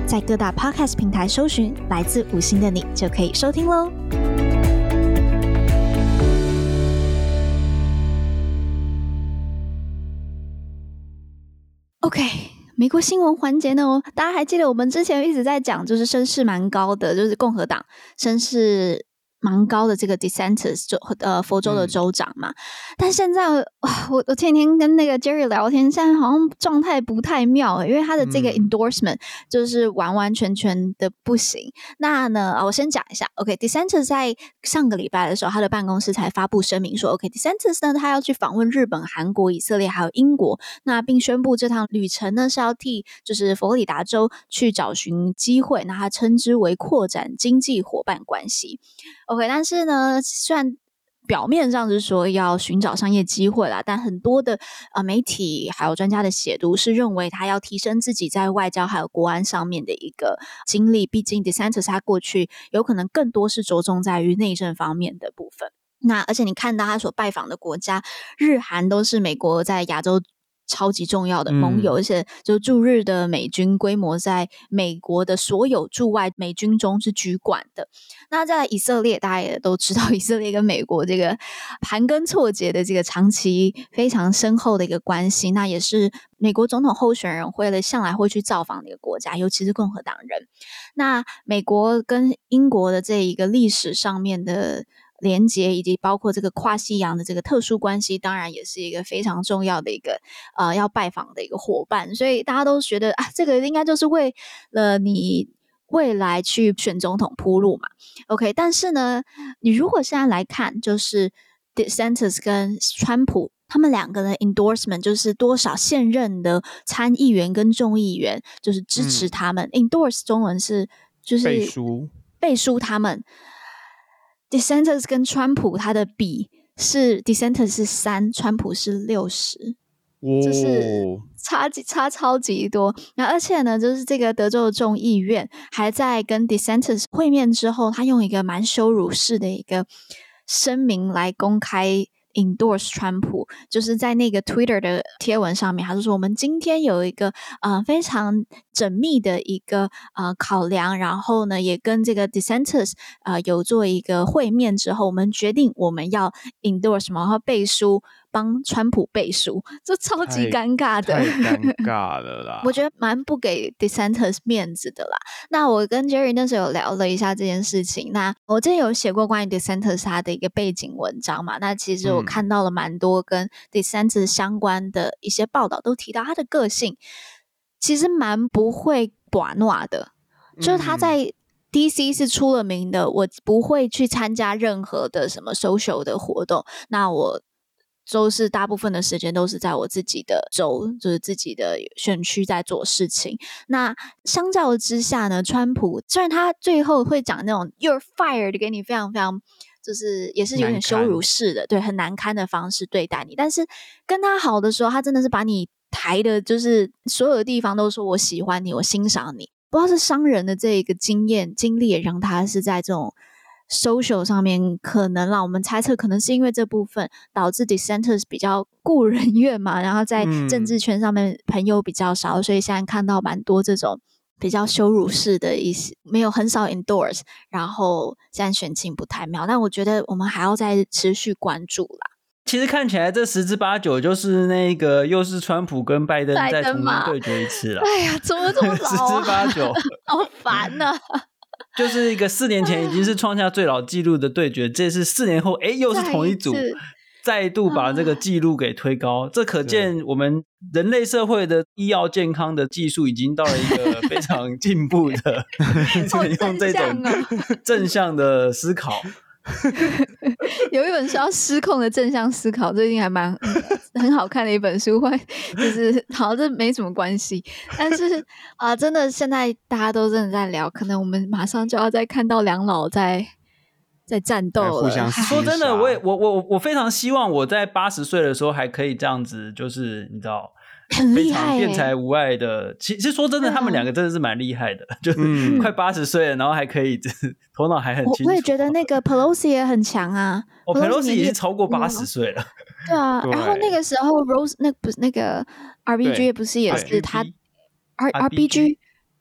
在各大 podcast 平台搜寻来自五星的你就可以收听咯。OK， 美国新闻环节呢，大家还记得我们之前一直在讲，就是声势蛮高的，就是共和党声势蛮高的这个 DeSantis 州呃佛州的州长嘛，嗯、但现在我我前天跟那个 Jerry 聊天，现在好像状态不太妙，因为他的这个 endorsement 就是完完全全的不行。嗯、那呢，我先讲一下 ，OK，DeSantis 在上个礼拜的时候，他的办公室才发布声明说 ，OK，DeSantis 呢，他要去访问日本、韩国、以色列还有英国，那并宣布这趟旅程呢是要替就是佛罗里达州去找寻机会，那他称之为扩展经济伙伴关系。OK， 但是呢，虽然表面上是说要寻找商业机会啦，但很多的呃媒体还有专家的解读是认为他要提升自己在外交还有国安上面的一个经历，毕竟 DeSantis 他过去有可能更多是着重在于内政方面的部分。那而且你看到他所拜访的国家，日韩都是美国在亚洲超级重要的盟友，嗯、而且就驻日的美军规模在美国的所有驻外美军中是居冠的。那在以色列，大家也都知道，以色列跟美国这个盘根错节的这个长期非常深厚的一个关系，那也是美国总统候选人会了向来会去造访的一个国家，尤其是共和党人。那美国跟英国的这一个历史上面的连结，以及包括这个跨西洋的这个特殊关系，当然也是一个非常重要的一个呃要拜访的一个伙伴，所以大家都觉得啊，这个应该就是为了你未来去选总统铺路嘛。OK， 但是呢，你如果现在来看，就是 DeSantis 跟川普他们两个的 endorsement， 就是多少现任的参议员跟众议员就是支持他们。嗯、endorse 中文是就是背书背书他们。DeSantis 跟川普他的比是 DeSantis 是三，川普是六十，就是差差超级多。那而且呢，就是这个德州的众议院还在跟 DeSantis 会面之后，他用一个蛮羞辱式的一个声明来公开endorse 川普，就是在那个 Twitter 的贴文上面，他就说我们今天有一个呃非常缜密的一个呃考量，然后呢也跟这个 DeSantis 呃有做一个会面之后，我们决定我们要 endorse 然后背书帮川普背书，这超级尴尬的， 太尴尬了啦。 我觉得蛮不给 DeSantis 面子的啦。那我跟 Jerry 那时候有聊了一下这件事情，那我之前有写过关于 DeSantis 他的一个背景文章嘛，那其实我看到了蛮多跟 DeSantis 相关的一些报道，都提到他的个性其实蛮不会寡诺的，就是他在D C 是出了名的，我不会去参加任何的什么 social 的活动，那我州是大部分的时间都是在我自己的州，就是自己的选区在做事情。那相较之下呢，川普虽然他最后会讲那种 you're fired 给你非常非常就是也是有点羞辱式的，对，很难堪的方式对待你，但是跟他好的时候，他真的是把你抬的就是所有的地方都说我喜欢你，我欣赏你。不知道是商人的这个经验经历也让他是在这种social 上面可能啦，我们猜测可能是因为这部分导致 DeSantis 比较顾人怨嘛，然后在政治圈上面朋友比较少，嗯、所以现在看到蛮多这种比较羞辱式的一些，没有很少 endorse， 然后现在选情不太妙，但我觉得我们还要再持续关注啦。 其实看起来这十之八九就是那个又是川普跟拜登再重新对决一次了。 哎呀，怎么这么老、啊？ 十之八九， 好烦啊！ 就是一个四年前已经是创下最老纪录的对决，这是四年后，哎，又是同一组，再度把这个纪录给推高。这可见我们人类社会的医药健康的技术已经到了一个非常进步的，用这种正向的思考。 有一本书叫《失控的正向思考》，最近还蛮、嗯、很好看的一本书，就是好像这没什么关系，但是啊、呃，真的现在大家都真的在聊，可能我们马上就要再看到两老在在战斗了。 说真的，我也我我我非常希望我在八十岁的时候还可以这样子，就是你知道。 很厉害、欸， 非常辩才无碍的。其实说真的，他们两个真的是蛮厉害的，就是快八十岁了，然后还可以头脑还很清楚。 我也觉得那个 Pelosi 也很强啊， 哦 ，Pelosi 已经超过八十岁了。 对啊，然后那个时候 Rose 那不是那个 R B G 不是也是他 R R B G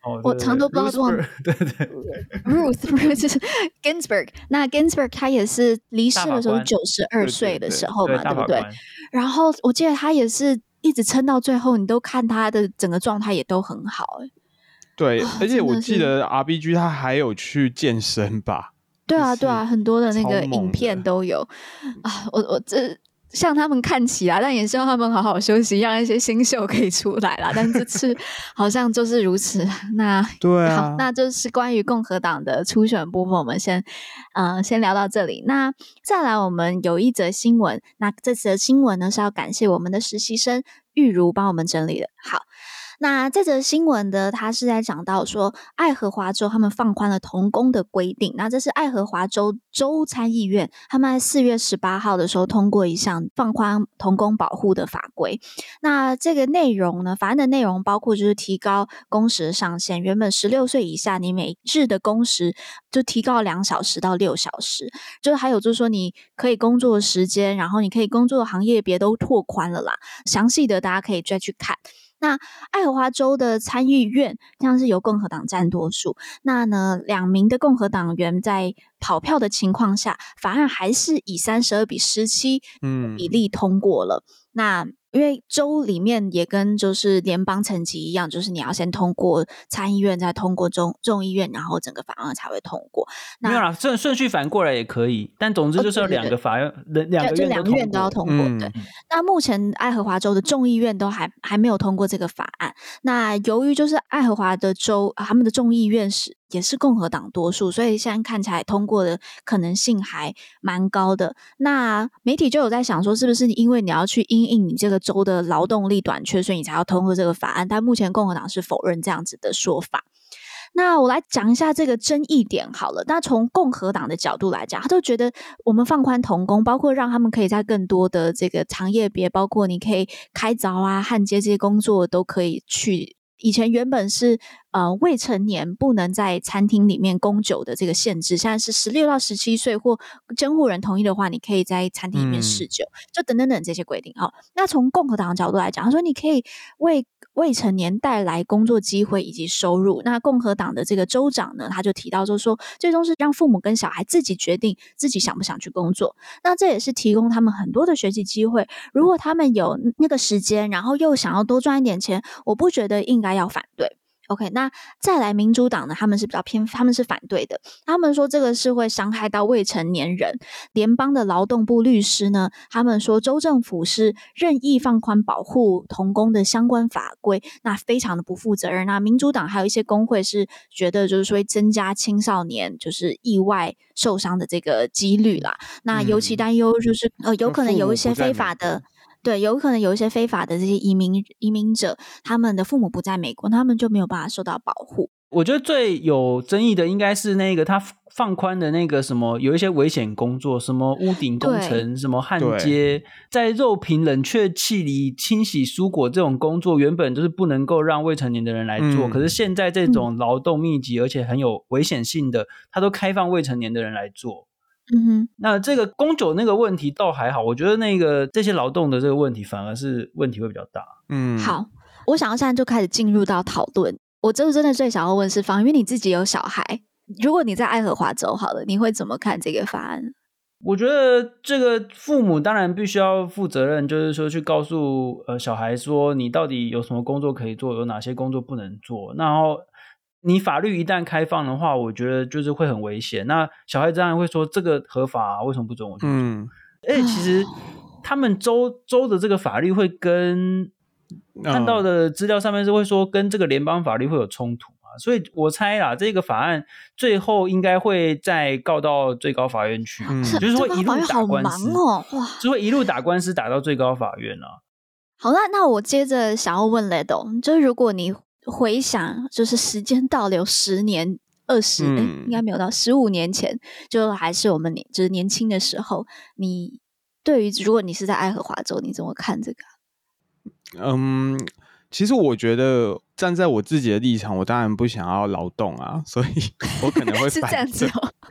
哦， 我常都不知道忘。 对对 Ruth Ruth Ginsburg， 那 Ginsburg 他也是离世的时候大法官九十二岁的时候嘛， 对对对对不对大法官？ 然后我记得他也是一直撑到最后，你都看他的整个状态也都很好、欸。 对， 哦而且我真的是记得 R B G 他还有去健身吧？ 对啊， 就是对啊，很多的那个超猛影片的都有啊。我我这向他们看齐啦，但也希望他们好好休息，让一些新秀可以出来啦。但这次好像就是如此。那对啊好，那就是关于共和党的初选部分，我们先呃先聊到这里。那再来，我们有一则新闻，那这则新闻呢是要感谢我们的实习生玉如帮我们整理的。好。那这则新闻呢，它是在讲到说，爱荷华州他们放宽了童工的规定。那这是爱荷华州州参议院他们在四月十八号的时候通过一项放宽童工保护的法规。那这个内容呢，法案的内容包括就是提高工时的上限，原本十六岁以下你每日的工时就提高两小时到六小时，就是还有就是说你可以工作的时间，然后你可以工作的行业别都拓宽了啦。详细的大家可以再去看。那爱荷华州的参议院像是由共和党占多数，那呢两名的共和党员在跑票的情况下，法案还是以三十二比十七比例通过了。嗯、那因为州里面也跟就是联邦层级一样，就是你要先通过参议院，再通过众众议院，然后整个法案才会通过。那没有啦，顺顺序反过来也可以，但总之就是要两个法院，两、哦、个院都两个院都要通过。 嗯、 对，那目前爱荷华州的众议院都还还没有通过这个法案。那由于就是爱荷华的州，他们的众议院是也是共和党多数，所以现在看起来通过的可能性还蛮高的。那媒体就有在想说，是不是因为你要去因应你这个州的劳动力短缺，所以你才要通过这个法案？但目前共和党是否认这样子的说法。那我来讲一下这个争议点好了。那从共和党的角度来讲，他都觉得我们放宽童工，包括让他们可以在更多的这个行业别，包括你可以开凿啊、焊接这些工作都可以去。以前原本是呃未成年不能在餐厅里面供酒的这个限制，现在是十六到十七岁或监护人同意的话，你可以在餐厅里面试酒，嗯、就等等等这些规定啊、哦。那从共和党的角度来讲，他说你可以为未成年带来工作机会以及收入。那共和党的这个州长呢，他就提到就说，最终是让父母跟小孩自己决定自己想不想去工作。那这也是提供他们很多的学习机会。如果他们有那个时间，然后又想要多赚一点钱，我不觉得应该要反对。OK， 那再来民主党呢，他们是比较偏，他们是反对的。他们说这个是会伤害到未成年人。联邦的劳动部律师呢，他们说州政府是任意放宽保护童工的相关法规，那非常的不负责任。那民主党还有一些工会是觉得就是说会增加青少年就是意外受伤的这个几率啦。那尤其担忧就是、嗯、呃，有可能有一些非法的。对，有可能有一些非法的这些移民移民者，他们的父母不在美国，他们就没有办法受到保护。 我觉得最有争议的应该是那个他放宽的那个什么，有一些危险工作，什么屋顶工程，什么焊接，在肉品冷却器里清洗蔬果这种工作，原本就是不能够让未成年的人来做，嗯、可是现在这种劳动密集而且很有危险性的，他都开放未成年的人来做。 嗯哼， 那这个供酒那个问题倒还好，我觉得那个这些劳动的这个问题反而是问题会比较大。 嗯，好，我想要现在就开始进入到讨论。我这真的最想要问是方，因为你自己有小孩，如果你在爱荷华州好了，你会怎么看这个法案？ 我觉得这个父母当然必须要负责任，就是说去告诉呃小孩说你到底有什么工作可以做，有哪些工作不能做，然后你法律一旦开放的话，我觉得就是会很危险。那小孩当然会说这个合法啊，为什么不准我去做？嗯，而且其实他们州州的这个法律会跟看到的资料上面是会说跟这个联邦法律会有冲突嘛，所以我猜啦，这个法案最后应该会再告到最高法院去，嗯、就是会一路打官司哦，哇， 就会一路打官司打到最高法院啊。 好，那那我接着想要问 Ledo， 就是如果你回想，就是时间倒流十年、二十、嗯，应该没有到十五年前，就还是我们就是年轻的时候。你对于如果你是在爱荷华州，你怎么看这个？ 嗯，其实我觉得站在我自己的立场，我当然不想要劳动啊，所以我可能会反对。 是这样子哦。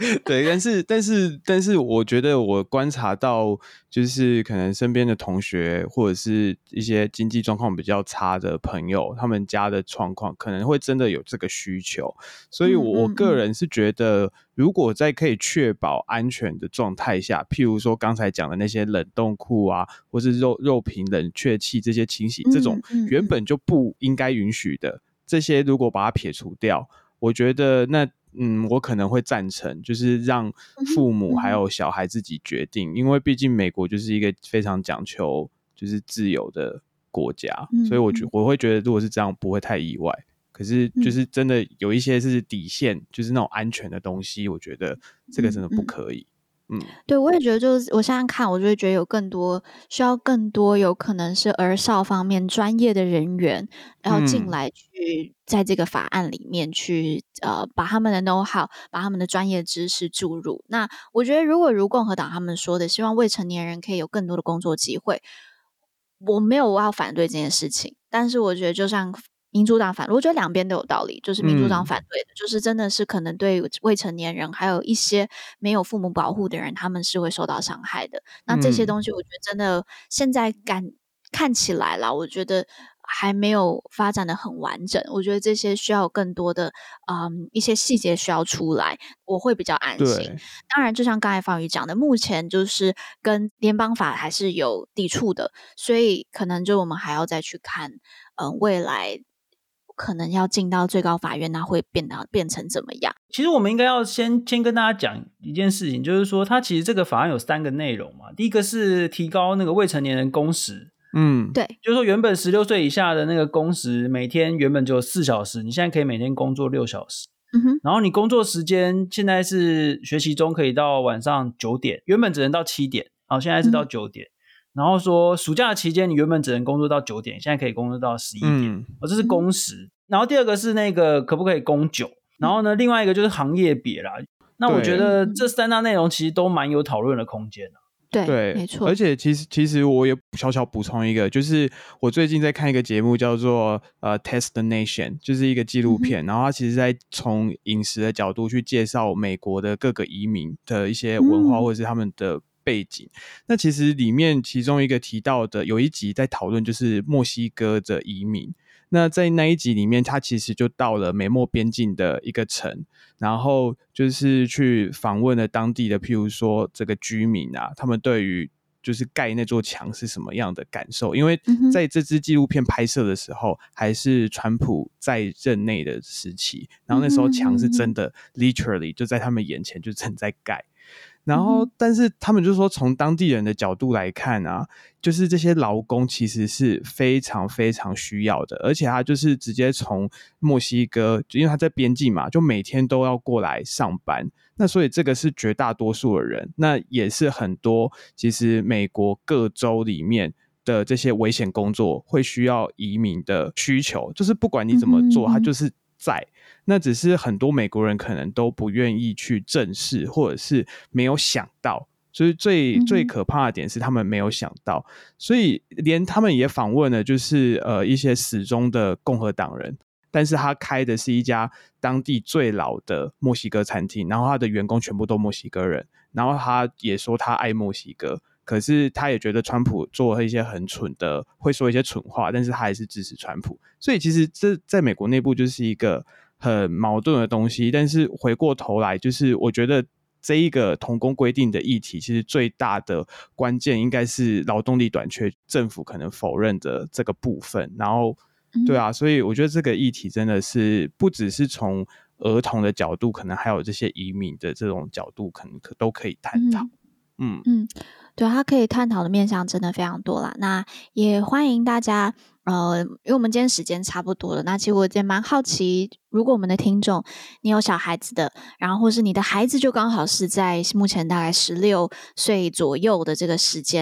对，但是但是但是，我觉得我观察到，就是可能身边的同学或者是一些经济状况比较差的朋友，他们家的状况可能会真的有这个需求，所以我，我嗯嗯个人是觉得，如果在可以确保安全的状态下，譬如说刚才讲的那些冷冻库啊，或是肉肉品冷却器这些清洗，这种嗯嗯原本就不应该允许的，这些如果把它撇除掉，我觉得那。嗯，我可能会赞成，就是让父母还有小孩自己决定，嗯、因为毕竟美国就是一个非常讲求就是自由的国家， 嗯、 所以我觉我会觉得，如果是这样，不会太意外。可是，就是真的有一些是底线，嗯、就是那种安全的东西，我觉得这个真的不可以。嗯，嗯对，我也觉得，就是我现在看，我就会觉得有更多需要更多有可能是儿少方面专业的人员要进来去在这个法案里面去、嗯、呃把他们的 know how 把他们的专业知识注入。那我觉得如果如共和党他们说的希望未成年人可以有更多的工作机会，我没有要反对这件事情，但是我觉得就像民主党反对，我觉得两边都有道理，就是民主党反对的、嗯、就是真的是可能对未成年人还有一些没有父母保护的人，他们是会受到伤害的。那这些东西我觉得真的现在感看起来啦，我觉得还没有发展的很完整，我觉得这些需要更多的嗯一些细节需要出来，我会比较安心。当然就像刚才方宇讲的，目前就是跟联邦法还是有抵触的，所以可能就我们还要再去看嗯未来可能要进到最高法院，那会变到变成怎么样？ 其实我们应该要先先跟大家讲一件事情，就是说它其实这个法案有三个内容嘛。第一个是提高那个未成年人工时， 嗯， 对， 就是说原本十六岁以下的那个工时每天原本只有四小时，你现在可以每天工作六小时。 嗯哼， 然后你工作时间现在是学习中可以到晚上九点，原本只能到七点，然后现在是到九点。嗯，然后说暑假期间你原本只能工作到九点，现在可以工作到十一点，嗯哦，这是工时。然后第二个是那个可不可以供酒，然后呢另外一个就是行业别啦。那我觉得这三大内容其实都蛮有讨论的空间的。 对， 对， 没错。 而且其实其实我也小小补充一个，就是我最近在看一个节目叫做呃 Test the Nation， 就是一个纪录片，嗯、然后它其实在从饮食的角度去介绍美国的各个移民的一些文化或者是他们的背景。嗯、那其实里面其中一个提到的有一集在讨论就是墨西哥的移民。那在那一集里面，他其实就到了美墨边境的一个城，然后就是去访问了当地的，譬如说这个居民啊，他们对于就是盖那座墙是什么样的感受？因为在这支纪录片拍摄的时候，还是川普在任内的时期，然后那时候墙是真的 literally 就在他们眼前就正在盖。然后但是他们就说从当地人的角度来看啊，就是这些劳工其实是非常非常需要的，而且他就是直接从墨西哥，因为他在边境嘛，就每天都要过来上班，那所以这个是绝大多数的人，那也是很多其实美国各州里面的这些危险工作会需要移民的需求，就是不管你怎么做，他就是在，那只是很多美国人可能都不愿意去正视，或者是没有想到，所以最最可怕的点是他们没有想到，所以连他们也访问了就是呃一些死忠的共和党人，但是他开的是一家当地最老的墨西哥餐厅，然后他的员工全部都墨西哥人，然后他也说他爱墨西哥，可是他也觉得川普做了一些很蠢的，会说一些蠢话，但是他还是支持川普，所以其实这在美国内部就是一个很矛盾的东西。但是回过头来，就是我觉得这一个同工规定的议题，其实最大的关键应该是劳动力短缺，政府可能否认的这个部分。然后对啊，所以我觉得这个议题真的是不只是从儿童的角度，可能还有这些移民的这种角度，可能都可以探讨。嗯嗯，对，它可以探讨的面向真的非常多啦。那也欢迎大家，呃，因为我们今天时间差不多了，那其实我也蛮好奇，如果我们的听众你有小孩子的，然后或是你的孩子就刚好是在目前大概十六岁左右的这个时间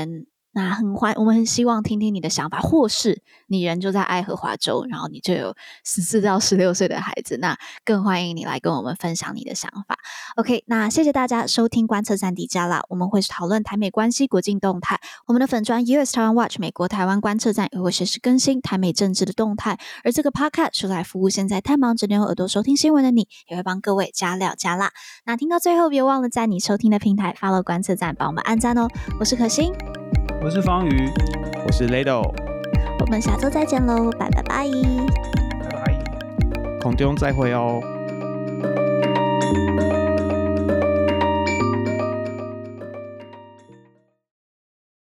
那很欢，我们很希望听听你的想法，或是你人就在爱荷华州，然后你就有十四到十六岁的孩子，那更欢迎你来跟我们分享你的想法。OK， 那谢谢大家收听观测站底加啦，我们会讨论台美关系、国境动态，我们的粉专 U S 台湾 Watch 美国台湾观测站也会随时更新台美政治的动态，而这个 Podcast 是来服务现在太忙只能用耳朵收听新闻的你，也会帮各位加料加辣。那听到最后，别忘了在你收听的平台 follow 观测站，帮我们按赞哦。我是可心。 我是方瑜， 我是 Lado， 我们下周再见喽，拜拜拜， 拜拜， 空中再会哦。